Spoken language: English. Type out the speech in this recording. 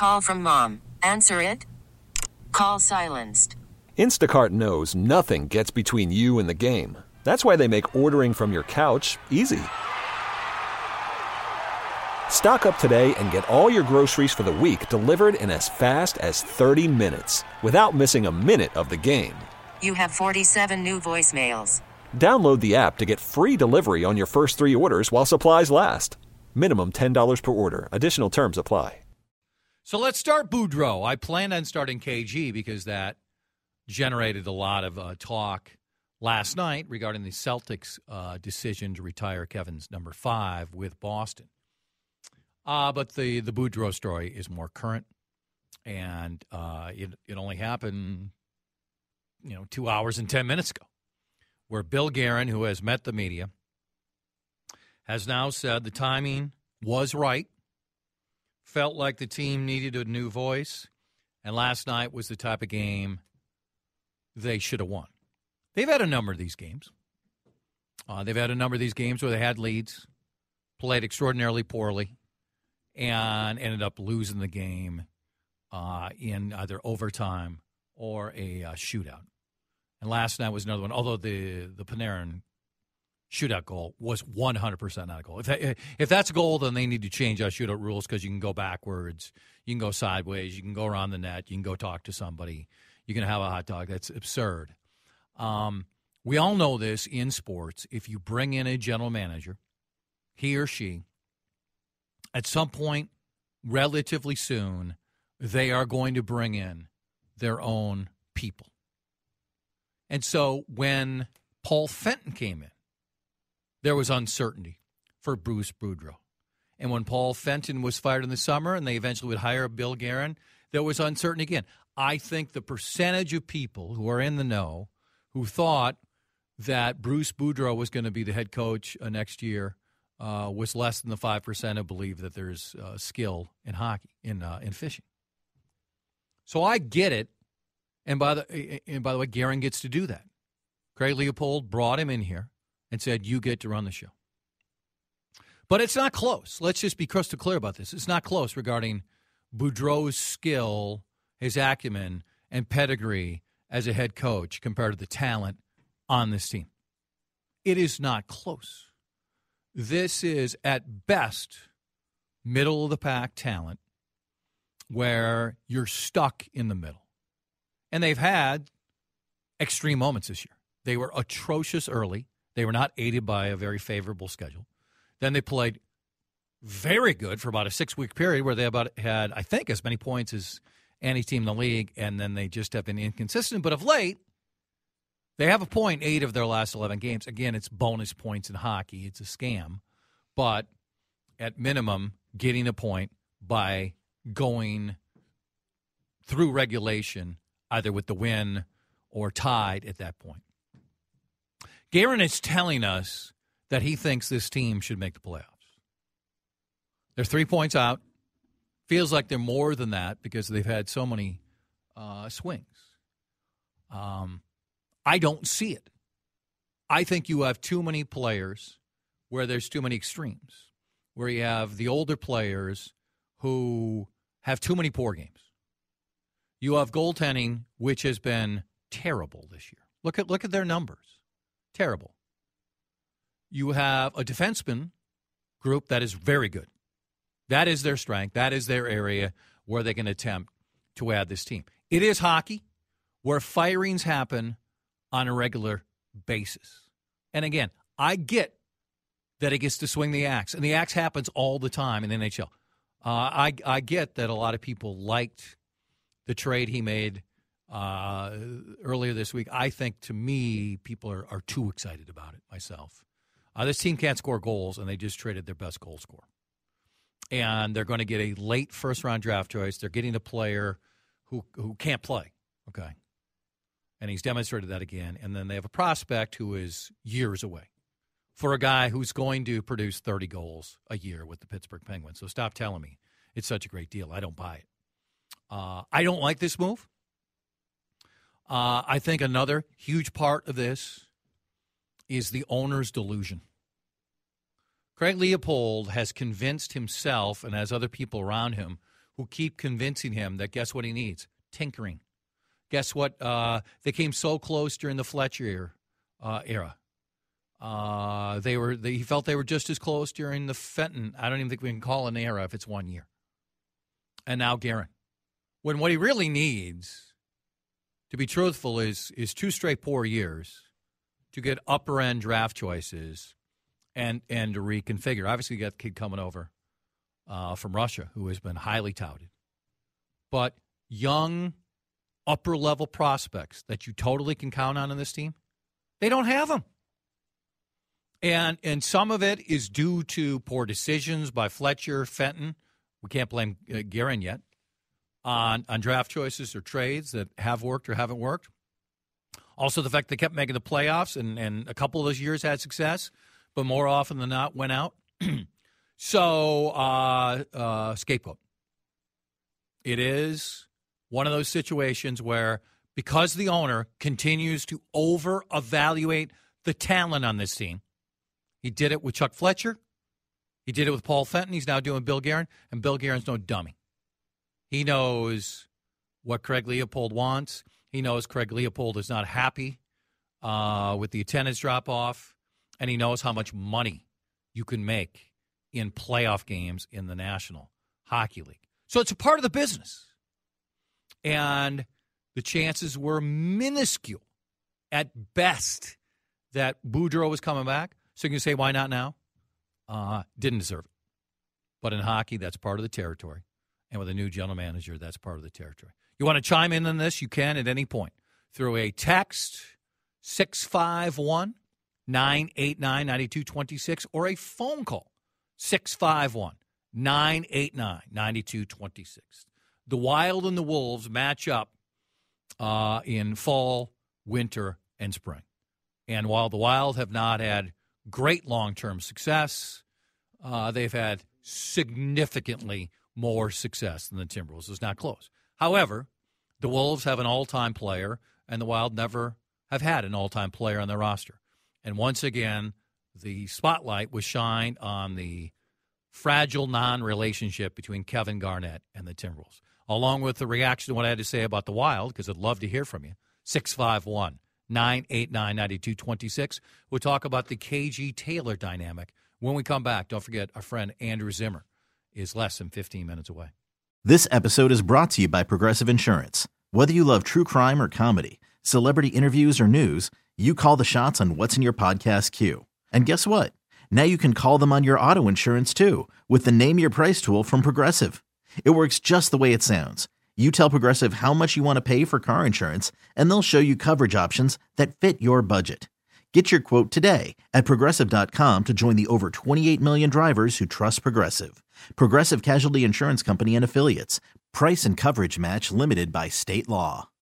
Call from mom. Answer it. Call silenced. Instacart knows nothing gets between you and the game. That's why they make ordering from your couch easy. Stock up today and get all your groceries for the week delivered in as fast as 30 minutes without missing a minute of the game. You have 47 new voicemails. Download the app to get free delivery on your first 3 orders while supplies last. Minimum $10 per order. Additional terms apply. So let's start Boudreaux. I planned on starting KG because that generated a lot of talk last night regarding the Celtics' decision to retire Kevin's number 5 with Boston. But the Boudreaux story is more current, and it only happened, 2 hours and 10 minutes ago, where Bill Guerin, who has met the media, has now said the timing was right, felt like the team needed a new voice, and last night was the type of game they should have won. They've had a number of these games. They've had a number of these games where they had leads, played extraordinarily poorly, and ended up losing the game in either overtime or a shootout. And last night was another one, although the Panarin shootout goal was 100% not a goal. If that's a goal, then they need to change our shootout rules because you can go backwards, you can go sideways, you can go around the net, you can go talk to somebody, you can have a hot dog. That's absurd. We all know this in sports. If you bring in a general manager, he or she, at some point relatively soon, they are going to bring in their own people. And so when Paul Fenton came in, there was uncertainty for Bruce Boudreau. And when Paul Fenton was fired in the summer and they eventually would hire Bill Guerin, there was uncertainty again. I think the percentage of people who are in the know who thought that Bruce Boudreau was going to be the head coach next year was less than the 5% who believe that there's skill in hockey, in fishing. So I get it. And by the way, Guerin gets to do that. Craig Leopold brought him in here and said, you get to run the show. But it's not close. Let's just be crystal clear about this. It's not close regarding Boudreau's skill, his acumen, and pedigree as a head coach compared to the talent on this team. It is not close. This is, at best, middle-of-the-pack talent where you're stuck in the middle. And they've had extreme moments this year. They were atrocious early. They were not aided by a very favorable schedule. Then they played very good for about a 6-week period where they had, I think, as many points as any team in the league, and then they just have been inconsistent. But of late, they have a point 8 of their last 11 games. Again, it's bonus points in hockey. It's a scam. But at minimum, getting a point by going through regulation, either with the win or tied at that point. Guerin is telling us that he thinks this team should make the playoffs. They're 3 points out. Feels like they're more than that because they've had so many swings. I don't see it. I think you have too many players where there's too many extremes, where you have the older players who have too many poor games. You have goaltending, which has been terrible this year. Look at their numbers. Terrible. You have a defenseman group that is very good. That is their strength. That is their area where they can attempt to add this team. It is hockey where firings happen on a regular basis. And again, I get that it gets to swing the axe, and the axe happens all the time in the NHL. I get that a lot of people liked the trade he made earlier this week. I think, to me, people are too excited about it myself. This team can't score goals, and they just traded their best goal scorer. And they're going to get a late first-round draft choice. They're getting a player who can't play, okay? And he's demonstrated that again. And then they have a prospect who is years away for a guy who's going to produce 30 goals a year with the Pittsburgh Penguins. So stop telling me it's such a great deal. I don't buy it. I don't like this move. I think another huge part of this is the owner's delusion. Craig Leopold has convinced himself and has other people around him who keep convincing him that guess what he needs? Tinkering. Guess what? They came so close during the Fletcher era. He felt they were just as close during the Fenton. I don't even think we can call it an era if it's 1 year. And now Guerin. When what he really needs, to be truthful, is 2 straight poor years to get upper-end draft choices and to reconfigure. Obviously, you got the kid coming over from Russia who has been highly touted. But young, upper-level prospects that you totally can count on in this team, they don't have them. And some of it is due to poor decisions by Fletcher, Fenton. We can't blame Guerin yet on draft choices or trades that have worked or haven't worked. Also, the fact they kept making the playoffs and a couple of those years had success, but more often than not went out. So, scapegoat. It is one of those situations where because the owner continues to over-evaluate the talent on this team, he did it with Chuck Fletcher. He did it with Paul Fenton. He's now doing Bill Guerin, and Bill Guerin's no dummy. He knows what Craig Leopold wants. He knows Craig Leopold is not happy with the attendance drop-off, and he knows how much money you can make in playoff games in the National Hockey League. So it's a part of the business. And the chances were minuscule at best that Boudreau was coming back. So you can say, why not now? Didn't deserve it. But in hockey, that's part of the territory. And with a new general manager, that's part of the territory. You want to chime in on this? You can at any point. Through a text, 651-989-9226, or a phone call, 651-989-9226. The Wild and the Wolves match up in fall, winter, and spring. And while the Wild have not had great long-term success, they've had significantly more success than the Timberwolves. It's not close. However, the Wolves have an all-time player, and the Wild never have had an all-time player on their roster. And once again, the spotlight was shined on the fragile non-relationship between Kevin Garnett and the Timberwolves, along with the reaction to what I had to say about the Wild, because I'd love to hear from you. 651-989-9226. We'll talk about the KG Taylor dynamic when we come back. Don't forget, our friend Andrew Zimmer is less than 15 minutes away. This episode is brought to you by Progressive Insurance. Whether you love true crime or comedy, celebrity interviews or news, you call the shots on what's in your podcast queue. And guess what? Now you can call them on your auto insurance too with the Name Your Price tool from Progressive. It works just the way it sounds. You tell Progressive how much you want to pay for car insurance, and they'll show you coverage options that fit your budget. Get your quote today at Progressive.com to join the over 28 million drivers who trust Progressive. Progressive Casualty Insurance Company and Affiliates. Price and coverage match limited by state law.